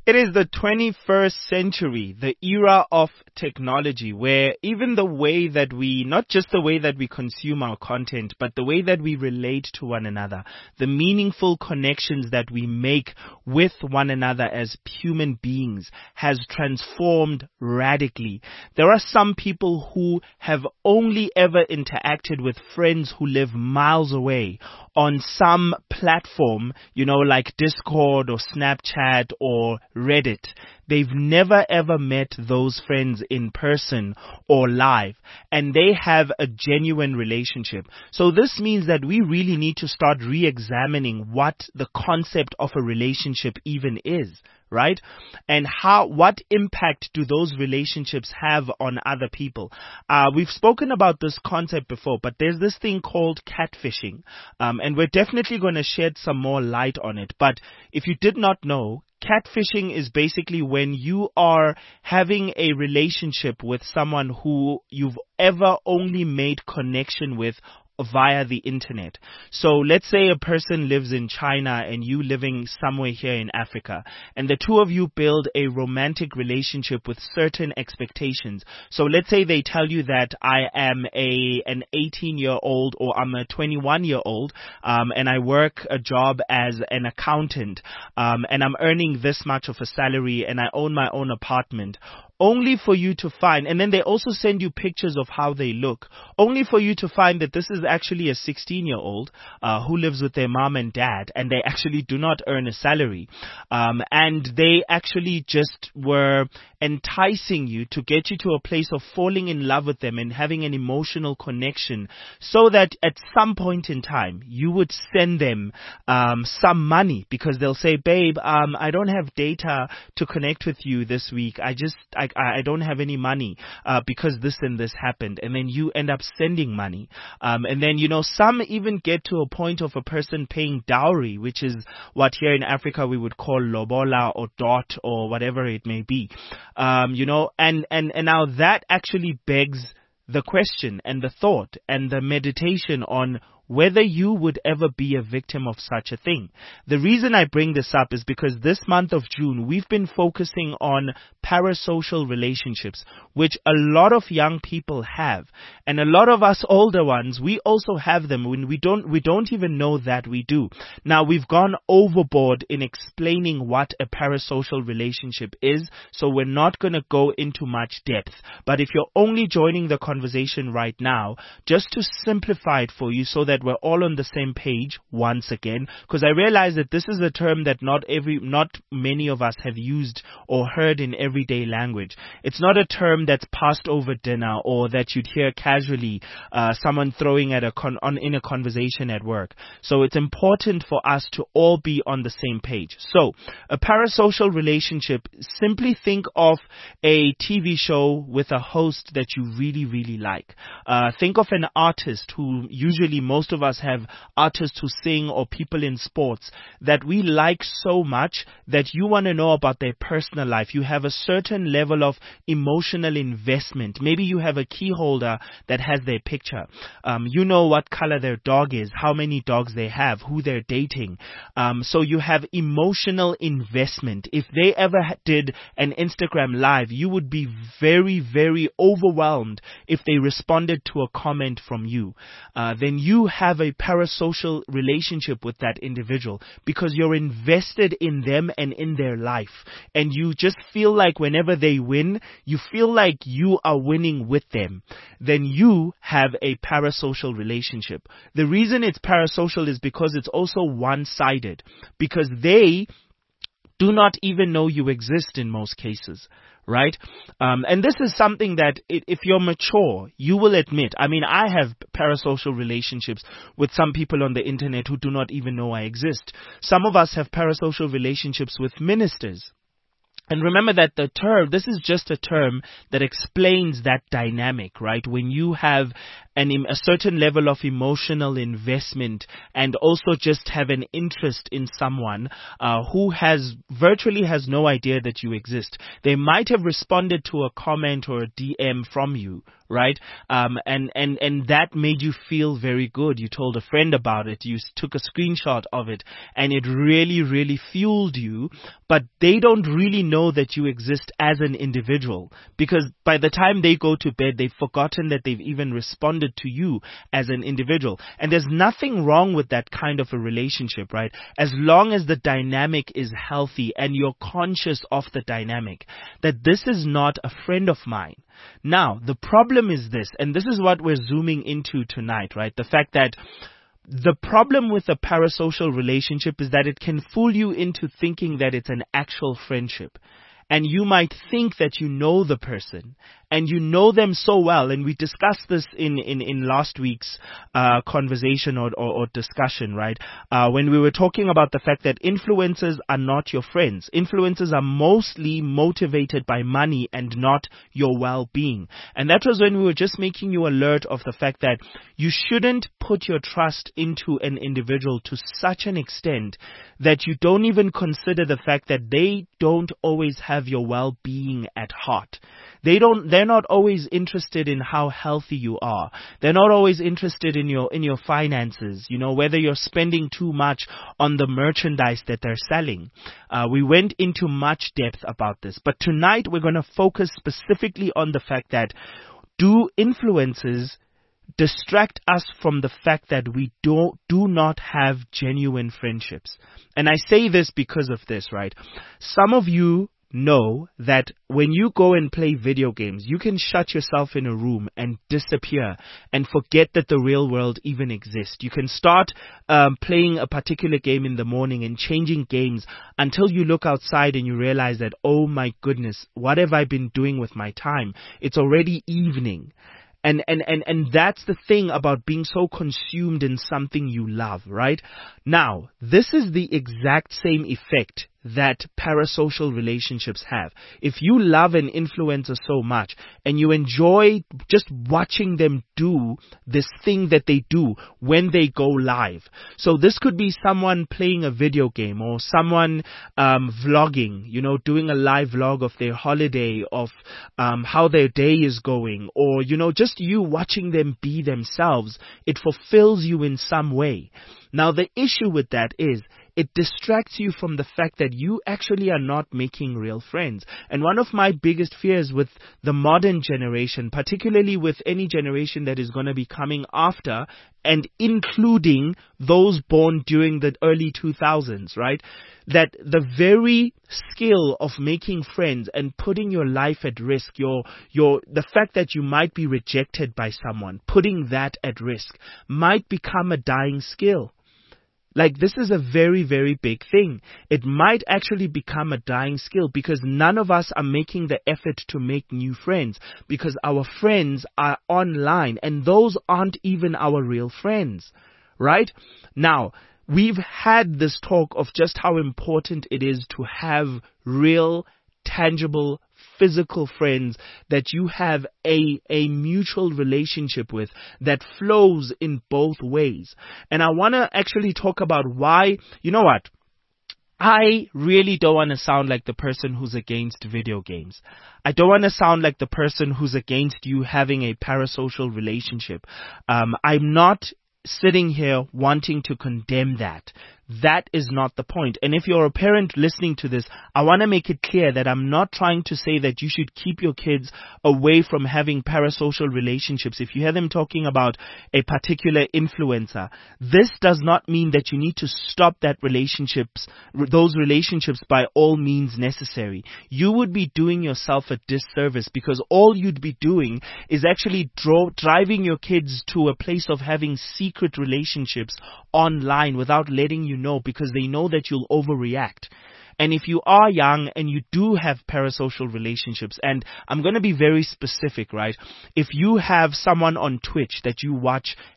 It is the 21st century, the era of technology, where even the way that we, not just the way that we consume our content, but the way that we relate to one another, the meaningful connections that we make with one another as human beings has transformed radically. There are some people who have only ever interacted with friends who live miles away on some platform, like Discord or Snapchat or Reddit. They've never ever met those friends in person or live, and they have a genuine relationship. So this means that we really need to start re-examining what the concept of a relationship even is, right? And what impact do those relationships have on other people? We've spoken about this concept before, but there's this thing called catfishing, and we're definitely going to shed some more light on it. But if you did not know, catfishing is basically when you are having a relationship with someone who you've ever only made connection with via the internet. So let's say a person lives in China and you living somewhere here in Africa, and the two of you build a romantic relationship with certain expectations. So let's say they tell you that I am an 18-year-old or I'm a 21-year-old, and I work a job as an accountant, and I'm earning this much of a salary and I own my own apartment. Only for you to find, and then they also send you pictures of how they look, only for you to find that this is actually a 16-year-old who lives with their mom and dad, and they actually do not earn a salary. And they actually just were enticing you to get you to a place of falling in love with them and having an emotional connection, so that at some point in time you would send them some money, because they'll say, babe, I don't have data to connect with you this week. I don't have any money because this and this happened, and then you end up sending money, and then some even get to a point of a person paying dowry, which is what here in Africa we would call lobola or dot or whatever it may be, and now that actually begs the question and the thought and the meditation on whether you would ever be a victim of such a thing. The reason I bring this up is because this month of June, we've been focusing on parasocial relationships, which a lot of young people have. And a lot of us older ones, we also have them when we don't even know that we do. Now, we've gone overboard in explaining what a parasocial relationship is, so we're not going to go into much depth. But if you're only joining the conversation right now, just to simplify it for you so that we're all on the same page once again, because I realize that this is a term that not many of us have used or heard in everyday language. It's not a term that's passed over dinner or that you'd hear casually someone throwing at in a conversation at work. So it's important for us to all be on the same page. So a parasocial relationship, simply think of a TV show with a host that you really, really like. Think of an artist who usually most of us have artists who sing or people in sports that we like so much that you want to know about their personal life. You have a certain level of emotional investment. Maybe you have a key holder that has their picture. You know what color their dog is, how many dogs they have, who they're dating. So you have emotional investment. If they ever did an Instagram live, you would be very, very overwhelmed if they responded to a comment from you. Then you have a parasocial relationship with that individual because you're invested in them and in their life. And you just feel like whenever they win, you feel like you are winning with them. Then you have a parasocial relationship. The reason it's parasocial is because it's also one-sided, because they do not even know you exist in most cases. Right? And this is something that if you're mature, you will admit. I mean, I have parasocial relationships with some people on the internet who do not even know I exist. Some of us have parasocial relationships with ministers. And remember that this is just a term that explains that dynamic, right? When you have a certain level of emotional investment, and also just have an interest in someone who virtually has no idea that you exist. They might have responded to a comment or a DM from you, right? And that made you feel very good. You told a friend about it. You took a screenshot of it, and it really, really fueled you. But they don't really know that you exist as an individual, because by the time they go to bed, they've forgotten that they've even responded to you as an individual. And there's nothing wrong with that kind of a relationship, right? As long as the dynamic is healthy and you're conscious of the dynamic, that this is not a friend of mine. Now, the problem is this, and this is what we're zooming into tonight, right? The fact that the problem with a parasocial relationship is that it can fool you into thinking that it's an actual friendship. And you might think that you know the person, and you know them so well. And we discussed this in last week's conversation or discussion, right? When we were talking about the fact that influencers are not your friends. Influencers are mostly motivated by money and not your well-being. And that was when we were just making you alert of the fact that you shouldn't put your trust into an individual to such an extent that you don't even consider the fact that they don't always have your well-being at heart. They're not always interested in how healthy you are. They're not always interested in your finances, whether you're spending too much on the merchandise that they're selling. We went into much depth about this, but tonight we're going to focus specifically on the fact that do influencers distract us from the fact that we do not have genuine friendships. And I say this because of this, right? Some of you know that when you go and play video games, you can shut yourself in a room and disappear and forget that the real world even exists. You can start playing a particular game in the morning and changing games until you look outside and you realize that, oh my goodness, what have I been doing with my time? It's already evening. And that's the thing about being so consumed in something you love, right? Now, this is the exact same effect that parasocial relationships have. If you love an influencer so much and you enjoy just watching them do this thing that they do when they go live. So this could be someone playing a video game or someone vlogging, doing a live vlog of their holiday, of how their day is going, or, just you watching them be themselves. It fulfills you in some way. Now, the issue with that is it distracts you from the fact that you actually are not making real friends. And one of my biggest fears with the modern generation, particularly with any generation that is going to be coming after, and including those born during the early 2000s, right? That the very skill of making friends and putting your life at risk, the fact that you might be rejected by someone, putting that at risk might become a dying skill. Like, this is a very, very big thing. It might actually become a dying skill because none of us are making the effort to make new friends because our friends are online and those aren't even our real friends, right? Now, we've had this talk of just how important it is to have real, tangible, physical friends that you have a mutual relationship with that flows in both ways. And I want to actually talk about why, I really don't want to sound like the person who's against video games. I don't want to sound like the person who's against you having a parasocial relationship. I'm not sitting here wanting to condemn that. That is not the point. And if you're a parent listening to this, I want to make it clear that I'm not trying to say that you should keep your kids away from having parasocial relationships. If you hear them talking about a particular influencer, this does not mean that you need to stop those relationships by all means necessary. You would be doing yourself a disservice because all you'd be doing is actually driving your kids to a place of having secret relationships online without letting you know, because they know that you'll overreact. And if you are young and you do have parasocial relationships, and I'm going to be very specific, right? If you have someone on Twitch that you watch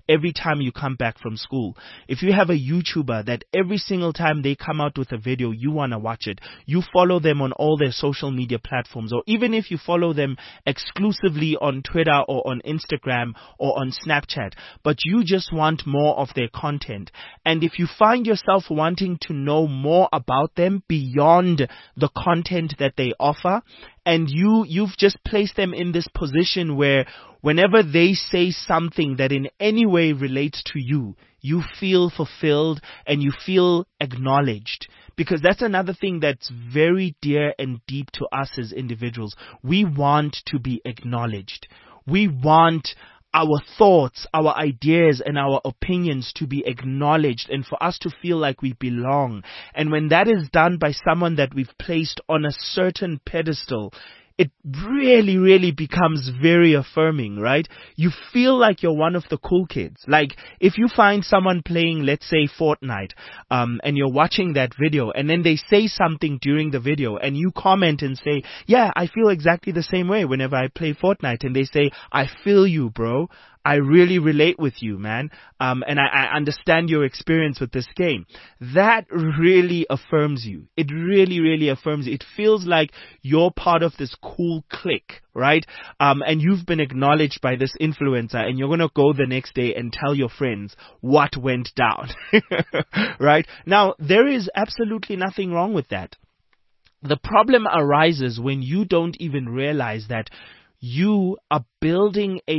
every time you come back from school. If you have a YouTuber that every single time they come out with a video, you want to watch it, you follow them on all their social media platforms, or even if you follow them exclusively on Twitter or on Instagram or on Snapchat, but you just want more of their content. And if you find yourself wanting to know more about them beyond the content that they offer, and you've just placed them in this position where whenever they say something that in any way relates to you, you feel fulfilled and you feel acknowledged. Because that's another thing that's very dear and deep to us as individuals. We want to be acknowledged. We want our thoughts, our ideas, and our opinions to be acknowledged and for us to feel like we belong. And when that is done by someone that we've placed on a certain pedestal, it really, really becomes very affirming, right? You feel like you're one of the cool kids. Like, if you find someone playing, let's say, Fortnite, and you're watching that video, and then they say something during the video, and you comment and say, yeah, I feel exactly the same way whenever I play Fortnite, and they say, I feel you, bro. I really relate with you, man. And I understand your experience with this game. That really affirms you. It really, really affirms you. It feels like you're part of this cool clique, right? And you've been acknowledged by this influencer, and you're going to go the next day and tell your friends what went down, right? Now, there is absolutely nothing wrong with that. The problem arises when you don't even realize that you are building a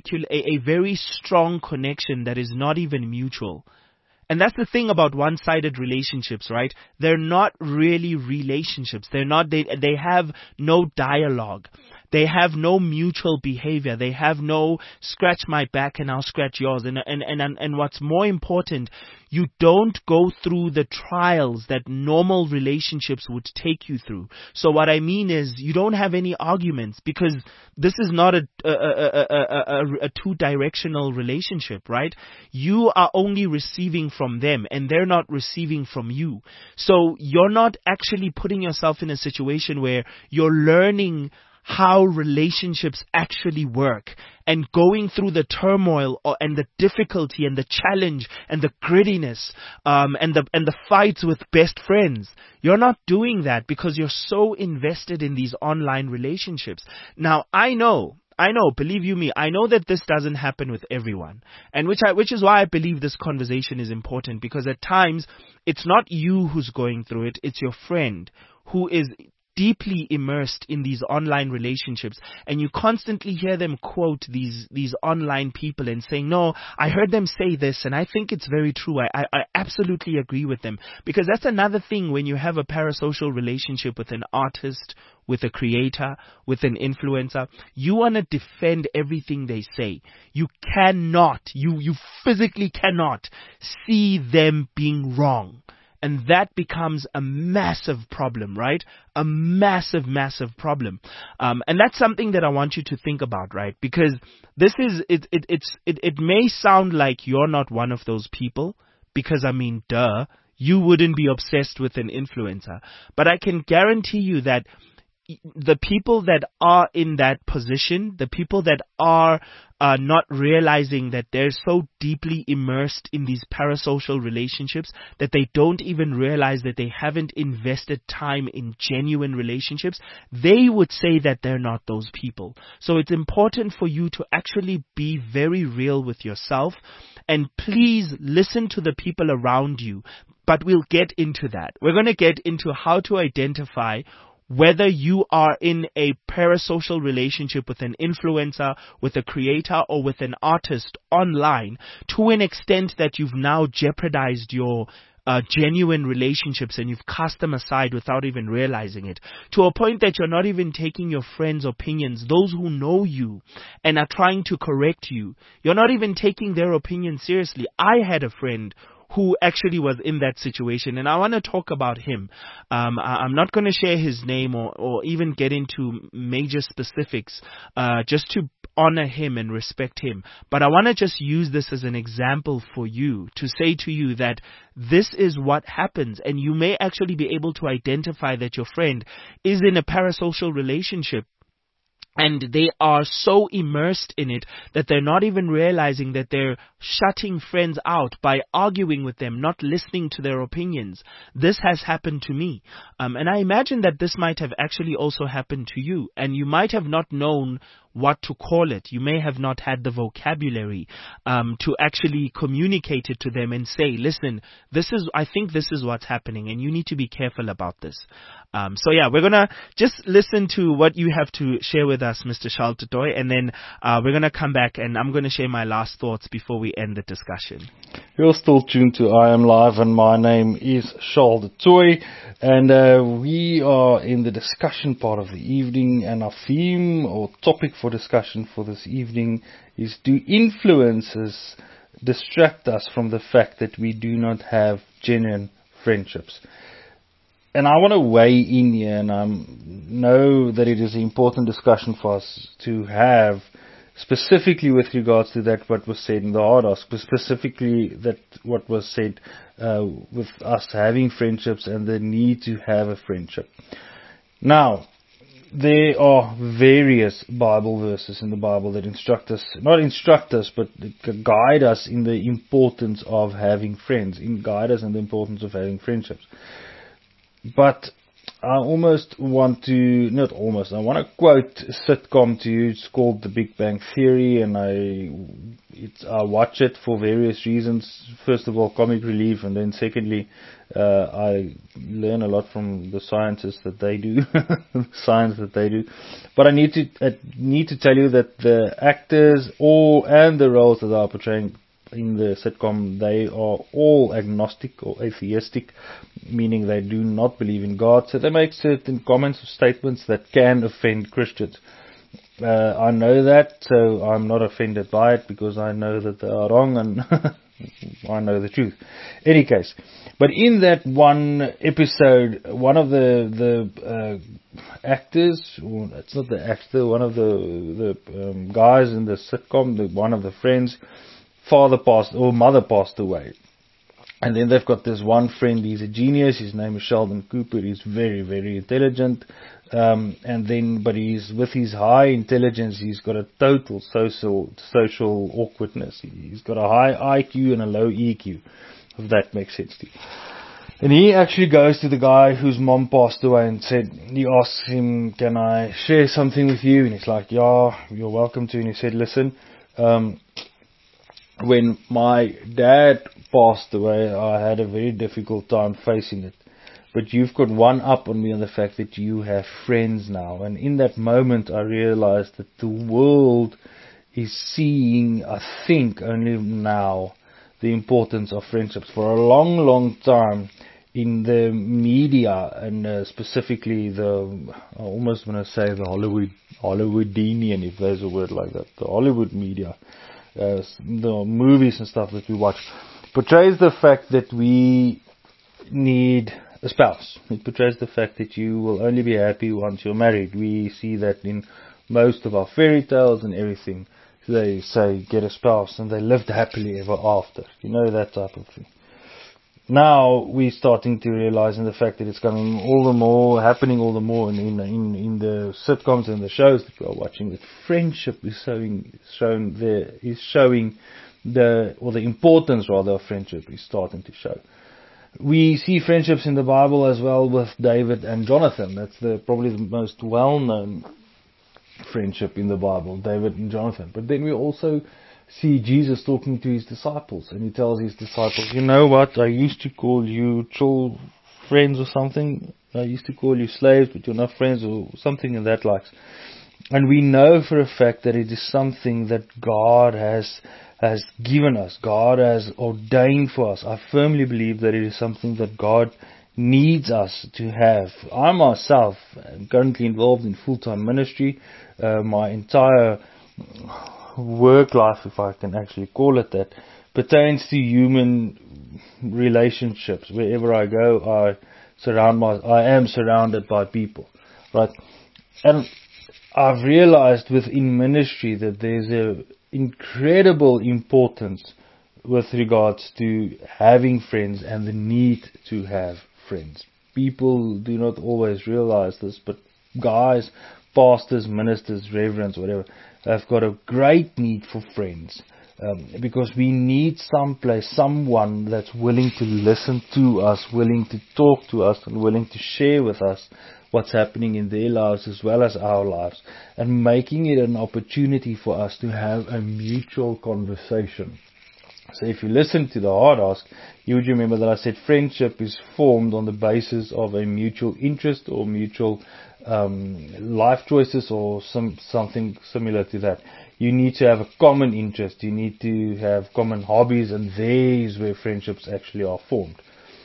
very strong connection that is not even mutual. And that's the thing about one-sided relationships, right? They're not really relationships. They have no dialogue. They have no mutual behavior. They have no scratch my back and I'll scratch yours. And what's more important, you don't go through the trials that normal relationships would take you through. So what I mean is, you don't have any arguments, because this is not a two-directional relationship, right? You are only receiving from them and they're not receiving from you. So you're not actually putting yourself in a situation where you're learning how relationships actually work and going through the turmoil and the difficulty and the challenge and the grittiness and the fights with best friends. You're not doing that because you're so invested in these online relationships. Now, I know, believe you me, I know that this doesn't happen with everyone, and which is why I believe this conversation is important, because at times it's not you who's going through it, it's your friend who is deeply immersed in these online relationships, and you constantly hear them quote these online people and saying, no, I heard them say this and I think it's very true. I absolutely agree with them. Because that's another thing when you have a parasocial relationship with an artist, with a creator, with an influencer. You want to defend everything they say. You cannot, you physically cannot see them being wrong. And that becomes a massive problem, right? A massive, massive problem. And that's something that I want you to think about, right? Because this is, it may sound like you're not one of those people, because I mean, duh, you wouldn't be obsessed with an influencer. But I can guarantee you that the people that are in that position, the people that are not realizing that they're so deeply immersed in these parasocial relationships that they don't even realize that they haven't invested time in genuine relationships, they would say that they're not those people. So it's important for you to actually be very real with yourself, and please listen to the people around you. But we'll get into that. We're going to get into how to identify whether you are in a parasocial relationship with an influencer, with a creator, or with an artist online, to an extent that you've now jeopardized your genuine relationships and you've cast them aside without even realizing it, to a point that you're not even taking your friends' opinions, those who know you and are trying to correct you. You're not even taking their opinion seriously. I had a friend who actually was in that situation, and I want to talk about him. I'm not going to share his name or even get into major specifics, just to honor him and respect him. But I want to just use this as an example for you, to say to you that this is what happens, and you may actually be able to identify that your friend is in a parasocial relationship And they are so immersed in it that they're not even realizing that they're shutting friends out by arguing with them, not listening to their opinions. This has happened to me. And I imagine that this might have actually also happened to you. And you might have not known what to call it. You may have not had the vocabulary to actually communicate it to them and say, listen, I think this is what's happening and you need to be careful about this. So yeah, we're going to just listen to what you have to share with us, Mr. Charles du Toit, and then we're going to come back and I'm going to share my last thoughts before we end the discussion. You're still tuned to I Am Live, and my name is Charles du Toit, and we are in the discussion part of the evening, and our theme or topic for discussion for this evening is: do influences distract us from the fact that we do not have genuine friendships? And I want to weigh in here, and I know that it is an important discussion for us to have, specifically with regards to that what was said in the Hard Ask, specifically that what was said with us having friendships and the need to have a friendship. Now, there are various Bible verses in the Bible that not instruct us, but guide us in the importance of having friends, guide us in the importance of having friendships. But I want to quote a sitcom to you. It's called The Big Bang Theory, and I watch it for various reasons. First of all, comic relief, and then secondly, I learn a lot from the sciences that they do, science that they do. But I need to tell you that the actors and the roles that they are portraying in the sitcom, they are all agnostic or atheistic, meaning they do not believe in God. So they make certain comments or statements that can offend Christians. I know that, so I'm not offended by it because I know that they are wrong and I know the truth. Any case, but in that one episode, one of the actors, it's not the actor, one of the guys in the sitcom, one of the friends, mother passed away. And then they've got this one friend, he's a genius, his name is Sheldon Cooper, he's very, very intelligent. But with his high intelligence, he's got a total social awkwardness. He's got a high IQ and a low EQ, if that makes sense to you. And he actually goes to the guy whose mom passed away and he asks him, can I share something with you? And he's like, yeah, you're welcome to. And he said, listen, when my dad passed away, I had a very difficult time facing it. But you've got one up on me on the fact that you have friends now. And in that moment, I realized that the world is seeing, I think, only now, the importance of friendships. For a long, long time, in the media, and specifically I almost want to say the Hollywoodinian, if there's a word like that, the Hollywood media, the movies and stuff that we watch, portrays the fact that we need a spouse. It portrays the fact that you will only be happy once you're married. We see that in most of our fairy tales and everything. They say, get a spouse, and they lived happily ever after. You know, that type of thing. Now we're starting to realize in the fact that it's happening all the more in the sitcoms and the shows that we are watching, that friendship is showing the importance rather of friendship is starting to show. We see friendships in the Bible as well with David and Jonathan. That's probably the most well-known friendship in the Bible, David and Jonathan. But then we also see Jesus talking to his disciples, and he tells his disciples, you know what, I used to call you true friends or something. I used to call you slaves, but you're not friends, or something in that likes. And we know for a fact that it is something that God has given us, God has ordained for us. I firmly believe that it is something that God needs us to have. I myself am currently involved in full-time ministry. My entire work life, if I can actually call it that, pertains to human relationships. Wherever I go, I am surrounded by people, right? And I've realized within ministry that there's a incredible importance with regards to having friends and the need to have friends. People do not always realize this, but guys pastors, ministers, reverends, whatever, have got a great need for friends. Because we need someone that's willing to listen to us, willing to talk to us, and willing to share with us what's happening in their lives as well as our lives, and making it an opportunity for us to have a mutual conversation. So if you listen to the Hard Ask, you would remember that I said friendship is formed on the basis of a mutual interest or mutual life choices or something similar to that. You need to have a common interest, you need to have common hobbies, and there is where friendships actually are formed.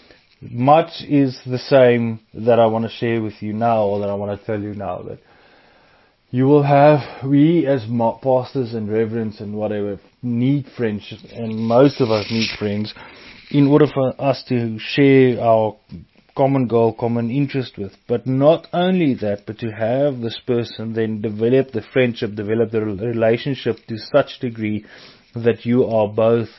Much is the same that I want to share with you now, or that I want to tell you now, that you will have, we as pastors and reverends and whatever need friendship, and most of us need friends in order for us to share our common goal, common interest with. But not only that, but to have this person then develop the friendship, develop the relationship to such degree that you are both,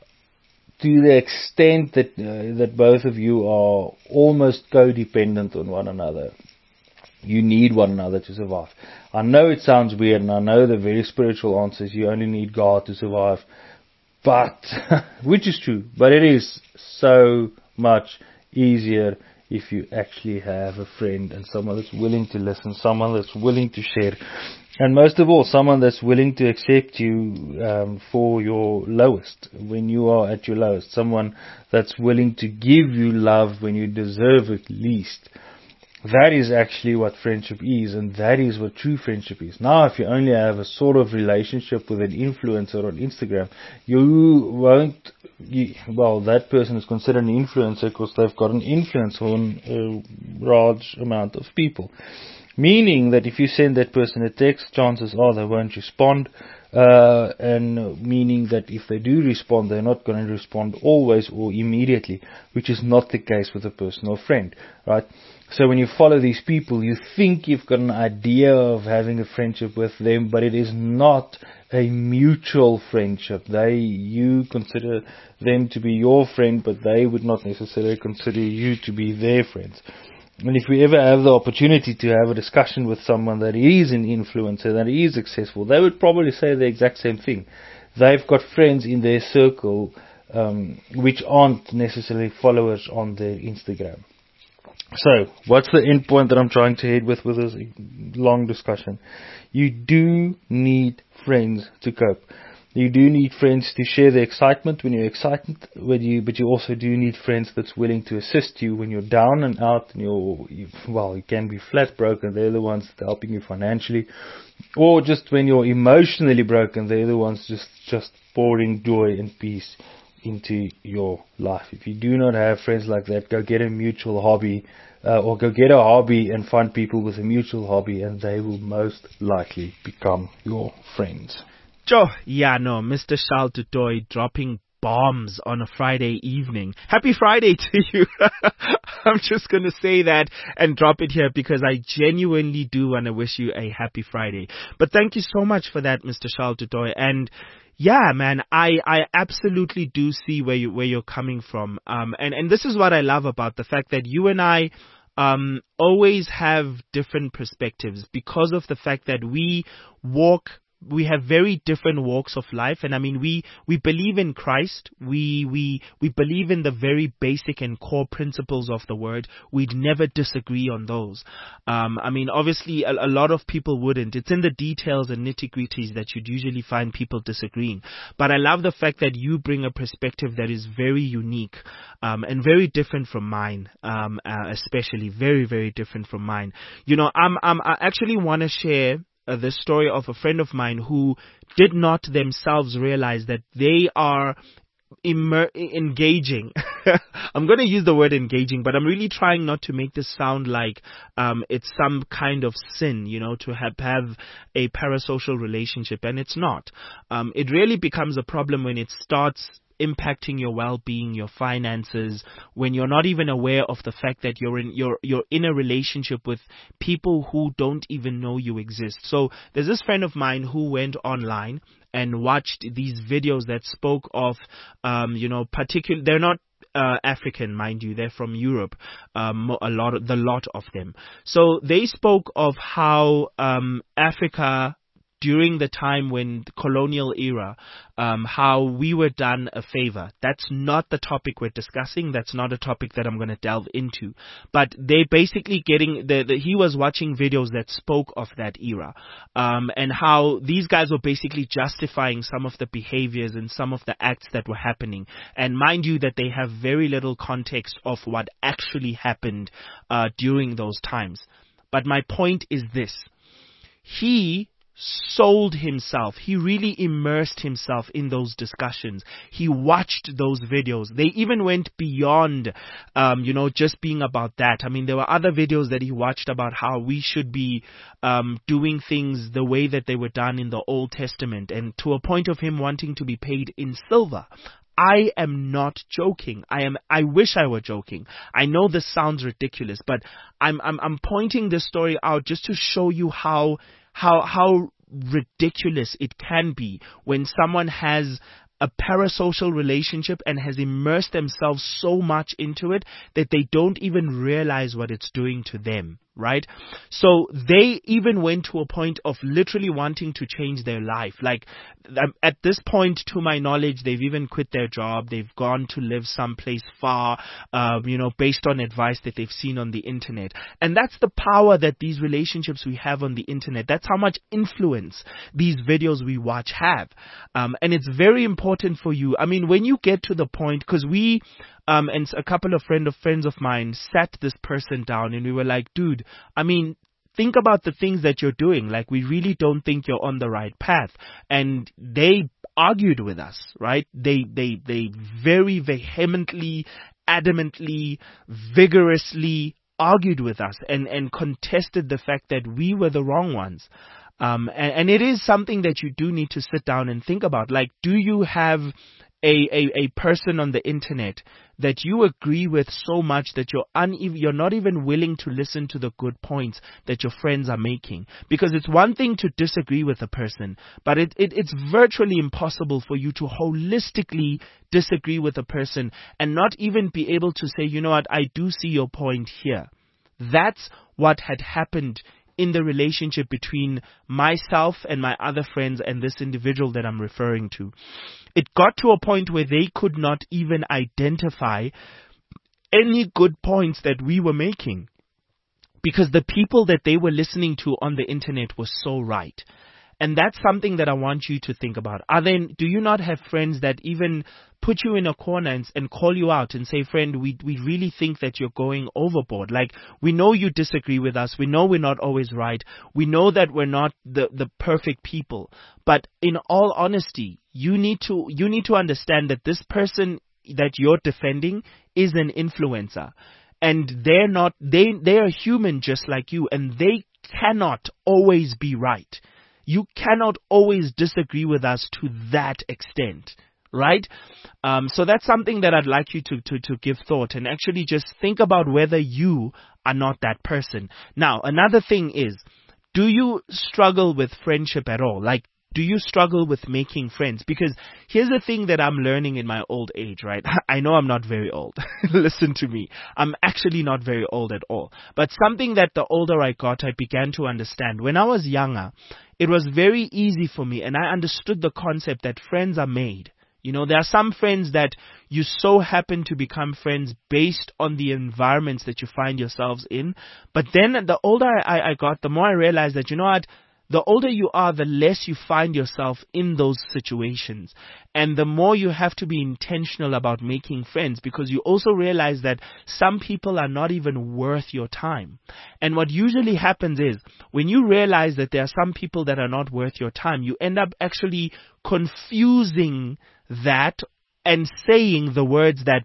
to the extent that that both of you are almost codependent on one another. You need one another to survive. I know it sounds weird, and I know the very spiritual answer is you only need God to survive, but which is true, but it is so much easier if you actually have a friend and someone that's willing to listen, someone that's willing to share, and most of all, someone that's willing to accept you for your lowest, when you are at your lowest, someone that's willing to give you love when you deserve it least. That is actually what friendship is, and that is what true friendship is. Now, if you only have a sort of relationship with an influencer on Instagram, you won't, well, that person is considered an influencer because they've got an influence on a large amount of people. Meaning that if you send that person a text, chances are they won't respond, and meaning that if they do respond, they're not going to respond always or immediately, which is not the case with a personal friend, right? So when you follow these people, you think you've got an idea of having a friendship with them, but it is not a mutual friendship. You consider them to be your friend, but they would not necessarily consider you to be their friends. And if we ever have the opportunity to have a discussion with someone that is an influencer, that is successful, they would probably say the exact same thing. They've got friends in their circle which aren't necessarily followers on their Instagram. So, what's the end point that I'm trying to head with this long discussion? You do need friends to cope. You do need friends to share the excitement when you're excited, but you also do need friends that's willing to assist you when you're down and out and you can be flat broken. They're the ones that are helping you financially, or just when you're emotionally broken, they're the ones just pouring joy and peace into your life. If you do not have friends like that, go get a mutual hobby, or go get a hobby and find people with a mutual hobby, and they will most likely become your friends. Joe, Mr. Charles du Toit dropping bombs on a Friday evening. Happy Friday to you. I'm just going to say that and drop it here because I genuinely do want to wish you a happy Friday. But thank you so much for that, Mr. Charles du Toit. And yeah, man, I absolutely do see where you're coming from. And this is what I love about the fact that you and I always have different perspectives because of the fact that we have very different walks of life. And I mean, we believe in Christ. We believe in the very basic and core principles of the word. We'd never disagree on those. I mean, obviously a lot of people wouldn't. It's in the details and nitty-gritties that you'd usually find people disagreeing. But I love the fact that you bring a perspective that is very unique, and very different from mine, especially very, very different from mine. I actually want to share the story of a friend of mine who did not themselves realize that they are engaging. I'm going to use the word engaging, but I'm really trying not to make this sound like it's some kind of sin, to have a parasocial relationship, and it's not. It really becomes a problem when it starts impacting your well-being, your finances, when you're not even aware of the fact that you're in a relationship with people who don't even know you exist. So there's this friend of mine who went online and watched these videos that spoke of, they're not African, mind you. They're from Europe, the lot of them. So they spoke of how Africa, during the time when the colonial era, how we were done a favor. That's not the topic we're discussing. That's not a topic that I'm going to delve into. But they basically he was watching videos that spoke of that era, and how these guys were basically justifying some of the behaviors and some of the acts that were happening. And mind you that they have very little context of what actually happened during those times. But my point is this. He sold himself. He really immersed himself in those discussions. He watched those videos. They even went beyond, just being about that. I mean, there were other videos that he watched about how we should be doing things the way that they were done in the Old Testament, and to a point of him wanting to be paid in silver. I am not joking. I wish I were joking. I know this sounds ridiculous, but I'm pointing this story out just to show you how ridiculous it can be when someone has a parasocial relationship and has immersed themselves so much into it that they don't even realize what it's doing to them, right? So they even went to a point of literally wanting to change their life. Like, at this point, to my knowledge, they've even quit their job. They've gone to live someplace far, based on advice that they've seen on the internet. And that's the power that these relationships we have on the internet. That's how much influence these videos we watch have. And it's very important for you. I mean, when you get to the point, because we, and a couple of friends of mine sat this person down and we were like, dude, I mean, think about the things that you're doing. Like, we really don't think you're on the right path. And they argued with us, right? They very vehemently, adamantly, vigorously argued with us and contested the fact that we were the wrong ones. And it is something that you do need to sit down and think about. Like, do you have a person on the internet that you agree with so much that you're not even willing to listen to the good points that your friends are making? Because it's one thing to disagree with a person, but it's virtually impossible for you to holistically disagree with a person and not even be able to say, you know what, I do see your point here. That's what had happened in the relationship between myself and my other friends and this individual that I'm referring to. It got to a point where they could not even identify any good points that we were making, because the people that they were listening to on the internet were so right. And that's something that I want you to think about. Do you not have friends that even put you in a corner and call you out and say, friend, we really think that you're going overboard. Like, we know you disagree with us. We know we're not always right. We know that we're not the perfect people. But in all honesty, you need to understand that this person that you're defending is an influencer. And they are human just like you, and they cannot always be right. You cannot always disagree with us to that extent, right? So that's something that I'd like you to give thought and actually just think about whether you are not that person. Now, another thing is, do you struggle with friendship at all? Like, do you struggle with making friends? Because here's the thing that I'm learning in my old age, right? I know I'm not very old. Listen to me. I'm actually not very old at all. But something that the older I got, I began to understand. When I was younger, it was very easy for me, and I understood the concept that friends are made. You know, there are some friends that you so happen to become friends based on the environments that you find yourselves in. But then the older I got, the more I realized that, you know what, the older you are, the less you find yourself in those situations. And the more you have to be intentional about making friends, because you also realize that some people are not even worth your time. And what usually happens is, when you realize that there are some people that are not worth your time, you end up actually confusing that and saying the words that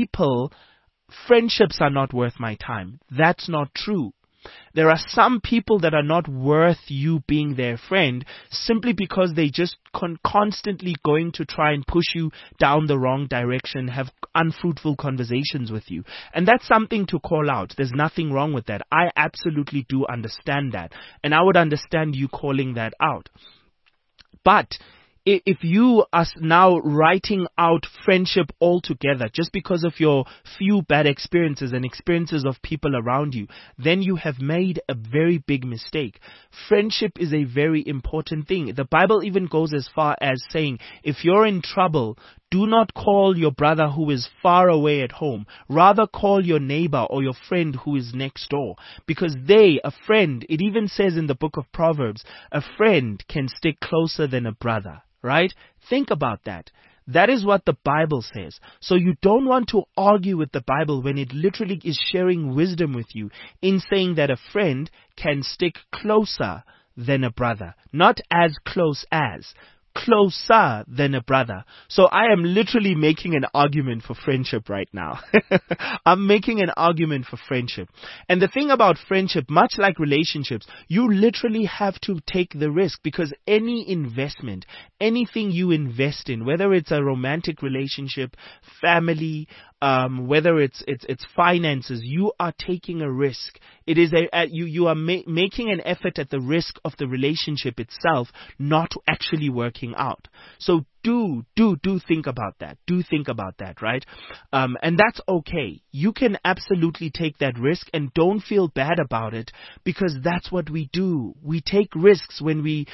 friendships are not worth my time. That's not true. There are some people that are not worth you being their friend simply because they just constantly going to try and push you down the wrong direction, have unfruitful conversations with you. And that's something to call out. There's nothing wrong with that. I absolutely do understand that. And I would understand you calling that out. But if you are now writing out friendship altogether just because of your few bad experiences and experiences of people around you, then you have made a very big mistake. Friendship is a very important thing. The Bible even goes as far as saying, if you're in trouble, do not call your brother who is far away at home. Rather call your neighbor or your friend who is next door. Because a friend, it even says in the book of Proverbs, a friend can stick closer than a brother. Right? Think about that. That is what the Bible says. So you don't want to argue with the Bible when it literally is sharing wisdom with you in saying that a friend can stick closer than a brother. Not as close as. Closer than a brother. So I am literally making an argument for friendship right now. I'm making an argument for friendship. And the thing about friendship, much like relationships, you literally have to take the risk, because any investment, anything you invest in, whether it's a romantic relationship, family, whether it's finances, you are taking a risk. It is you are making an effort at the risk of the relationship itself not actually working out. So do think about that. Do think about that, right? And that's okay. You can absolutely take that risk and don't feel bad about it, because that's what we do. We take risks when we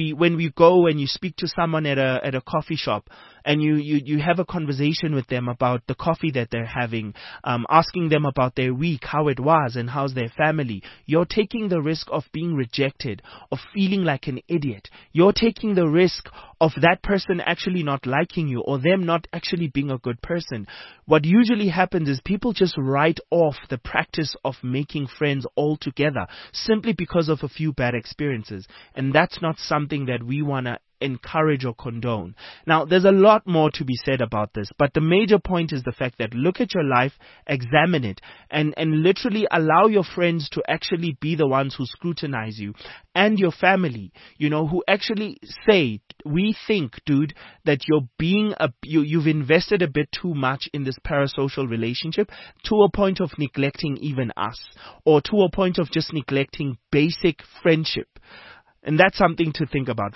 go and you speak to someone at a coffee shop and you have a conversation with them about the coffee that they're having, asking them about their week, how it was and how's their family. You're taking the risk of being rejected, of feeling like an idiot. You're taking the risk of that person actually not liking you, or them not actually being a good person. What usually happens is people just write off the practice of making friends altogether simply because of a few bad experiences. And that's not something that we want to encourage or condone. Now, there's a lot more to be said about this, but the major point is the fact that look at your life, examine it, and literally allow your friends to actually be the ones who scrutinize you, and your family, who actually say, we think, dude, that you've invested a bit too much in this parasocial relationship to a point of neglecting even us, or to a point of just neglecting basic friendship. And that's something to think about.